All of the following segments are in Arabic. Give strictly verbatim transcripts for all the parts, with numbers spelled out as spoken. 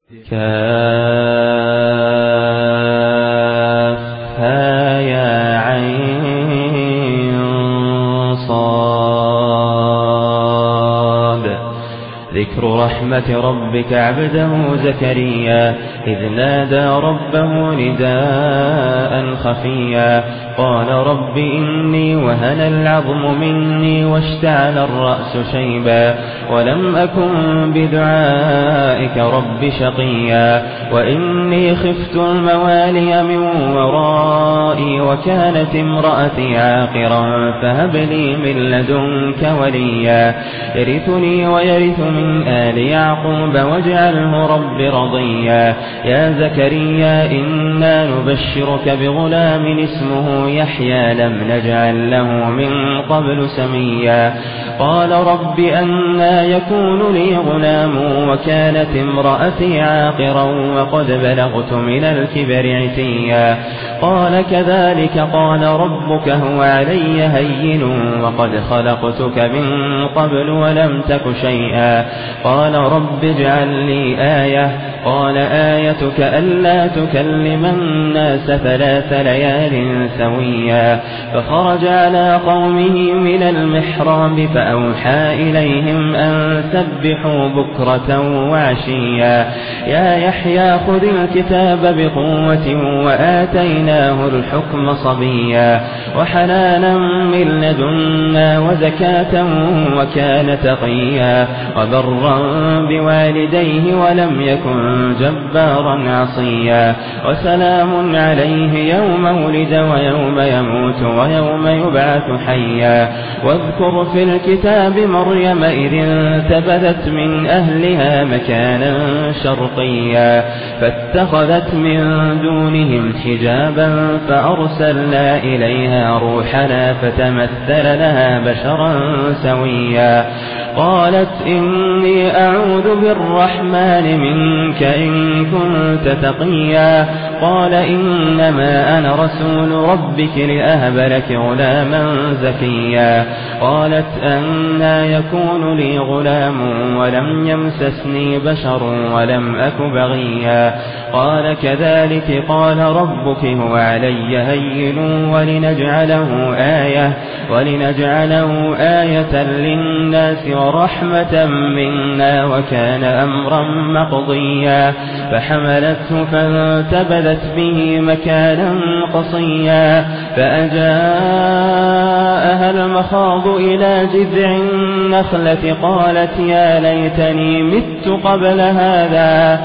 كافها يا عين صاد. ذكر رحمة ربك عبده زكريا إذ نادى ربه نداء خفيا قال رب إني وهن العظم مني واشتعل الرأس شيبا ولم أكن بدعائك رب شقيا وإني خفت الموالي من ورائي وكانت امرأتي عاقرا فهب لي من لدنك وليا يرثني ويرث من آل يعقوب واجعله رب رضيا. يا زكريا إنا نبشرك بغلام اسمه يحيى لم نجعل له من قبل سميا قال رب أنى يكون لي غلام وكانت امرأتي عاقرا وقد بلغت من الكبر عتيا قال كذلك قال ربك هو علي هين وقد خلقتك من قبل ولم تك شيئا قال رب اجعل لي آية قال آيتك ألا تكلم الناس ثلاث ليال سويا فخرج على قومه من المحراب فأوحى إليهم أن سبحوا بكرة وعشيا يا يحيى خذ الكتاب بقوة وآتيناه الحكم صبيا وحنانا من لدنا وزكاة وكان تقيا وبرا بوالديه ولم يكن جبارا عصيا وسلام عليه يوم ولد ويوم يموت ويوم يبعث حيا واذكر في الكتاب مريم إذ انتبذت من أهلها مكانا شرقيا فاتخذت من دونهم حجابا فأرسلنا إليها روحنا فتمثل لها بشرا سويا قالت إني أعوذ بالرحمن منك إن كنت تقيا قال إنما أنا رسول ربك لأهب لك غلاما زكيا قالت أنى يكون لي غلام ولم يمسسني بشر ولم أك بغيا قال كذلك قال ربك هو علي هين ولنجعله آية ولنجعله آية للناس ورحمة منا وكان أمرا مقضيا فحملته فانتبذت به مكانا قصيا فأجاءها المخاض إلى جذع النخلة قالت يا ليتني مت قبل هذا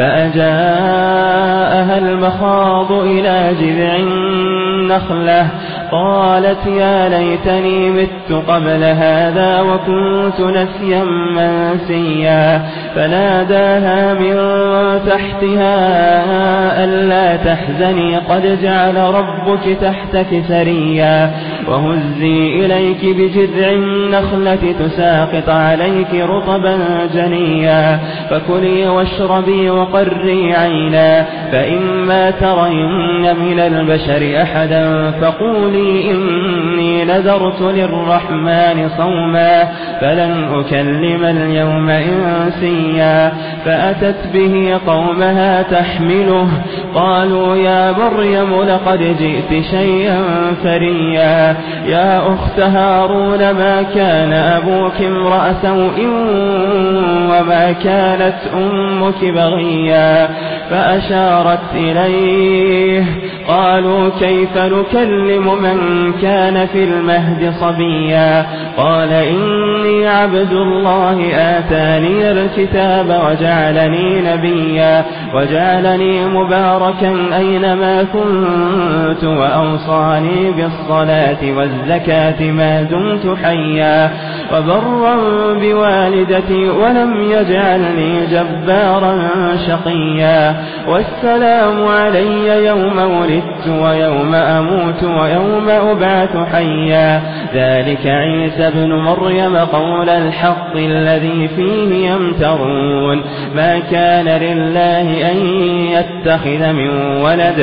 فأجاءها المخاض إلى جذع النخلة قالت يا ليتني مت قبل هذا وكنت نسيا منسيا فناداها من تحتها ألا تحزني قد جعل ربك تحتك سريا وهزي إليك بجذع النخلة تساقط عليك رطبا جنيا فكلي واشربي وقري عينا فإما ترين من البشر أحدا فقولي إني نذرت للرحمن صوما فلن أكلم اليوم إنسيا فأتت به قومها تحمله قالوا يا مريم لقد جئت شيئا فريا يا أخت هارون ما كان أبوك امرأ سوء وما كانت أمك بغيا فأشارت إليه قالوا كيف نكلم من كان في المهد صبيا قال إني عبد الله آتاني الكتاب وجعلني نبيا وجعلني مباركا أينما كنت وأوصاني بالصلاة والزكاة ما دمت حيا وبرا بوالدتي ولم يجعلني جبارا شقيا والسلام علي يوم ولدت ويوم أموت ويوم أبعث حيا ذلك عيسى ابن مريم قول الحق الذي فيه يمترون ما كان لله أن يتخذ من ولد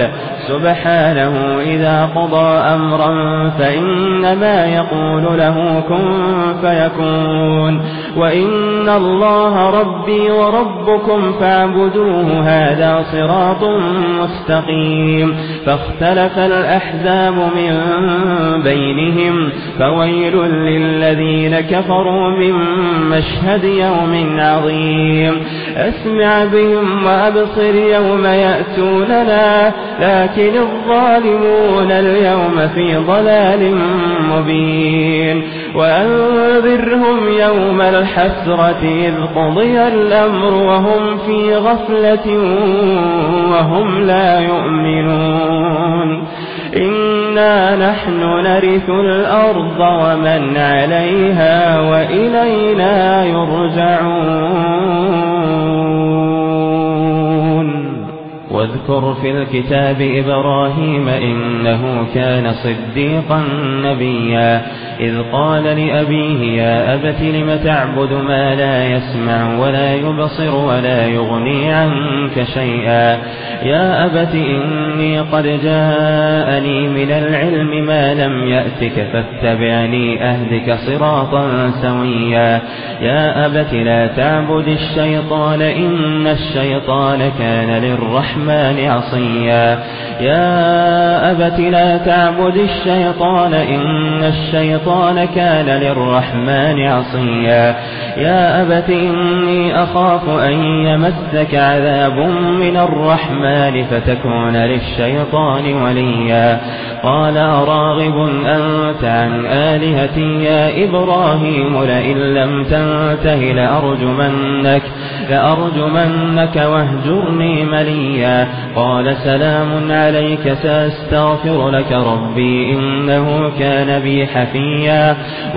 سبحانه إذا قضى أمرا فإنما يقول له كن فيكون وإن الله ربي وربكم فاعبدوه هذا صراط مستقيم فاختلف الأحزاب من بينهم فويل للذين كفروا من مشهد يوم عظيم أسمع بهم وأبصر يوم يأتوننا لكن الظالمون اليوم في ضلال مبين وأنذرهم يوم الحسرة إذ قضي الأمر وهم في غفلة وهم لا يؤمنون إنا نحن نرث الأرض ومن عليها وإلينا يرجعون واذكر في الكتاب إبراهيم إنه كان صديقا نبيا إذ قال لأبيه يا أبت لم تعبد ما لا يسمع ولا يبصر ولا يغني عنك شيئا يا أبت إني قد جاءني من العلم ما لم يأتك فاتبعني أهدك صراطا سويا يا أبت لا تعبد الشيطان إن الشيطان كان للرحمن عصيا يا أبت لا تعبد الشيطان إن الشيطان كان للرحمن عصيا يا أبت إني أخاف أن يمسك عذاب من الرحمن فتكون للشيطان وليا قال أراغب أنت عن آلهتي يا إبراهيم لئن لم تنته لأرجمنك, لأرجمنك واهجرني مليا قال سلام عليك سأستغفر لك ربي إنه كان بي حفيا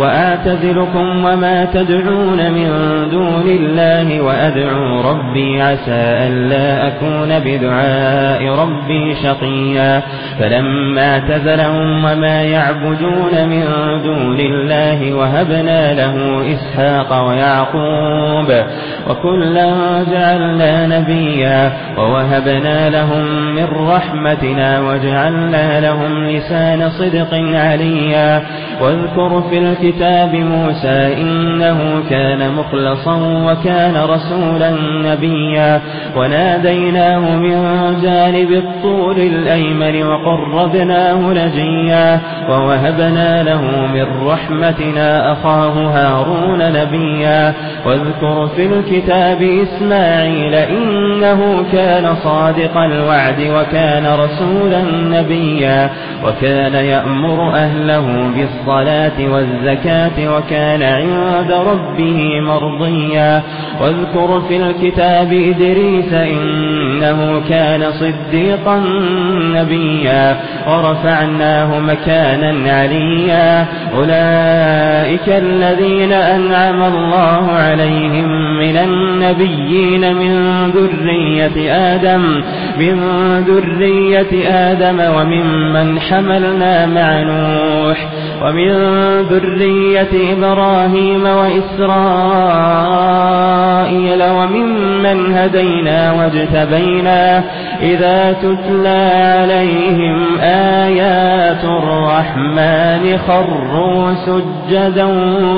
وأعتزلكم وما تدعون من دون الله وأدعو ربي عسى ألا أكون بدعاء ربي شقيا فلما اعتزلهم وما يعبدون من دون الله وهبنا له إسحاق ويعقوب وكلا جعلنا نبيا ووهبنا لهم من رحمتنا وجعلنا لهم لسان صدق عليا واذكر في الكتاب موسى إنه كان مخلصا وكان رسولا نبيا وناديناه من جانب الطور الأيمن وقربناه نجيا ووهبنا له من رحمتنا أخاه هارون نبيا واذكر في الكتاب إسماعيل إنه كان صادق الوعد وكان رسولا نبيا وكان يأمر أهله بالصلاة والزكاة وكان عند ربه مرضيا واذكر في الكتاب إدريس إنه كان صديقا نبيا ورفعناه مكانا عليا أولئك الذين أنعم الله عليهم من النبيين من ذرية آدم من ذرية آدم وممن حملنا مع نوح ومن ذرية إبراهيم وإسرائيل وممن هدينا واجتبينا إذا تتلى عليهم آيات الرحمن خروا سجدا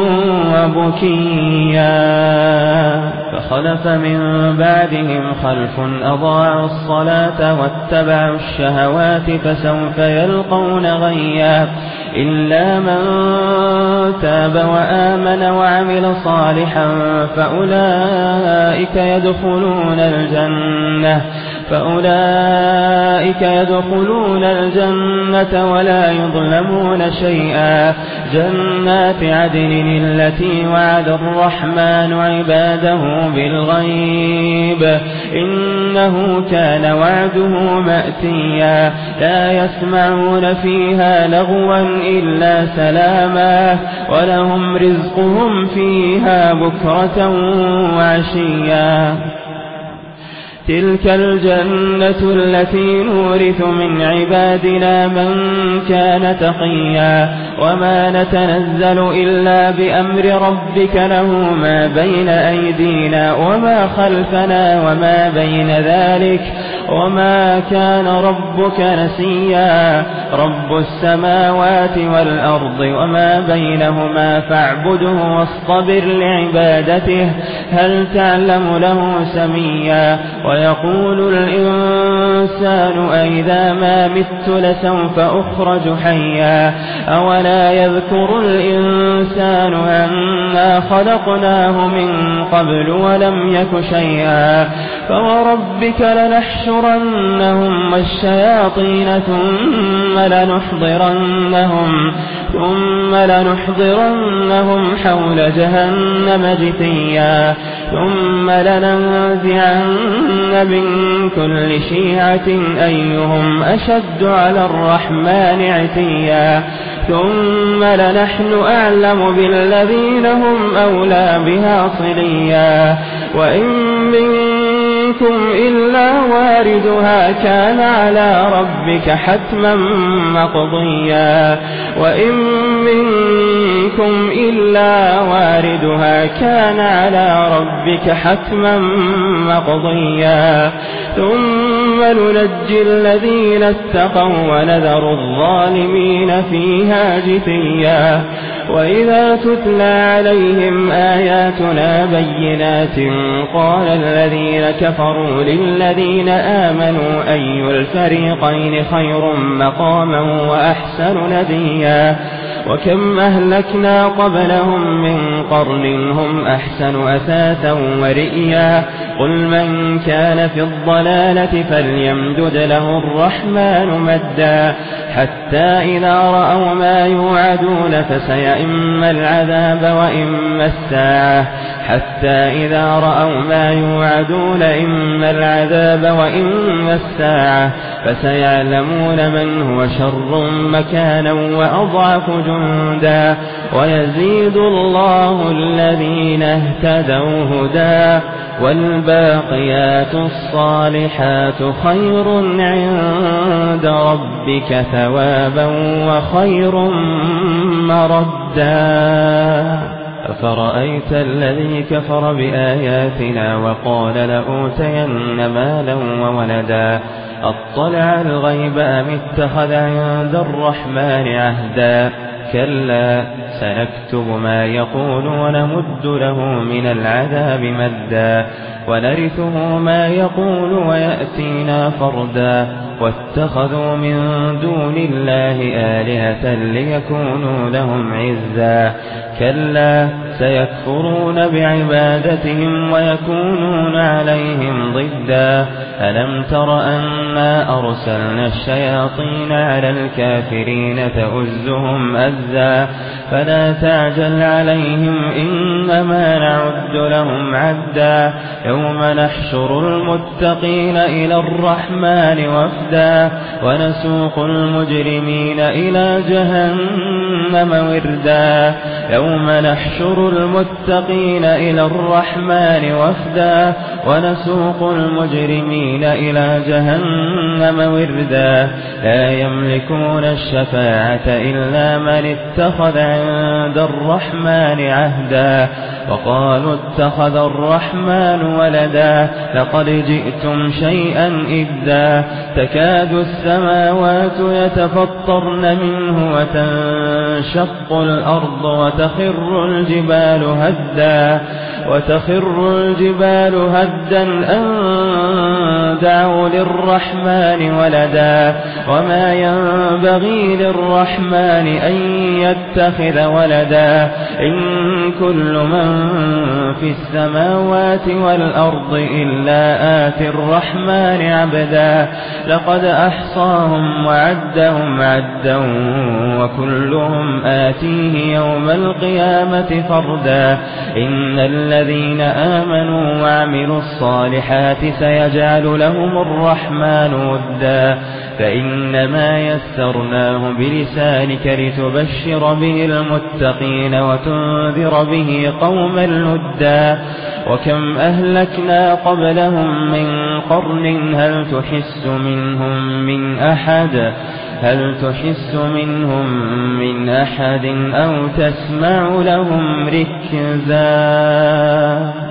وبكيا فخلف من بعدهم خلف أضاعوا الصلاة واتبعوا الشهوات فسوف يلقون غيا إلا من تاب وآمن وعمل صالحا فأولئك يدخلون الجنة فأولئك يدخلون الجنة ولا يظلمون شيئا جنات عدن التي وعد الرحمن عباده بالغيب إنه كان وعده مأتيا لا يسمعون فيها لغوا إلا سلاما ولهم رزقهم فيها بكرة وعشيا تلك الجنة التي نورث من عبادنا من كان تقيا وما نتنزل إلا بأمر ربك له ما بين أيدينا وما خلفنا وما بين ذلك وما كان ربك نسيا رب السماوات والأرض وما بينهما فاعبده واصطبر لعبادته هل تعلم له سميا ويقول الإنسان أئذا ما مت لسوف أخرج حيا أولا يذكر الإنسان أنا خلقناه من قبل ولم يك شيئا فوربك لنحشرنهم والشياطين ثم لنحضرنهم ثم لنحضرنهم حول جهنم جثيا ثم لننزعن من كل شيعة أيهم أشد على الرحمن عتيا ثم لنحن أعلم بالذين هم أولى بها صليا وإن منكم إلا واردها كان على ربك حتما مقضيا وإن منكم إلا واردها كان على ربك حتما مقضيا ثم ننجي الذين اتقوا ونذر الظالمين فيها جثيا وإذا تتلى عليهم آياتنا بينات قال الذين كفروا للذين آمنوا أي الفريقين خير مقاما وأحسن نديا وكم أهلكنا قبلهم من قرن هم أحسن أثاثا ورئيا قل من كان في الضلالة فليمدد له الرحمن مدا حتى إذا رأوا ما يوعدون فسيئما العذاب وإما الساعة حتى إذا رأوا ما يوعدون إما العذاب وإما الساعة فسيعلمون من هو شر مكانا وأضعف جندا ويزيد الله الذين اهتدوا هدى والباقيات الصالحات خير عند ربك ثوابا وخير مردا أفرأيت الذي كفر بآياتنا وقال لأوتين مالا وولدا أطلع الغيب أم اتخذ عند الرحمن عهدا كلا سنكتب ما يقول ونمد له من العذاب مدا ونرثه ما يقول ويأتينا فردا واتخذوا من دون الله آلهة ليكونوا لهم عزا كلا سيكفرون بعبادتهم ويكونون عليهم ضدا ألم تر أنا أرسلنا الشياطين على الكافرين تؤزهم أزا فلا تعجل عليهم إنما نعد لهم عدا يوم نحشر المتقين إلى الرحمن وفدا ونسوق المجرمين إلى جهنم وردا يوم نحشر المتقين إلى الرحمن وفدا ونسوق المجرمين إلى جهنم وردا لا يملكون الشفاعة إلا من اتخذ عند الرحمن عهدا وقالوا اتخذ الرحمن ولدا لقد جئتم شيئا إدا تكاد السماوات يتفطرن منه وتنشق الأرض وتخر الجبال هدا وتخر الجبال هدا أن دعوا للرحمن ولدا وما ينبغي للرحمن أن يتخذ ولدا إن كل من في السماوات والأرض إلا آتي الرحمن عبدا لقد أحصاهم وعدهم عدا وكلهم آتيه يوم القيامة فردا إن الذين آمنوا وعملوا الصالحات سيجعل لهم الرحمن ودا فإنما يسرناه بلسانك لتبشر به المتقين وتنذر به قوما لدا وكم أهلكنا قبلهم من قرن هل تحس منهم من أحد هل تحس منهم من أحد أو تسمع لهم ركزا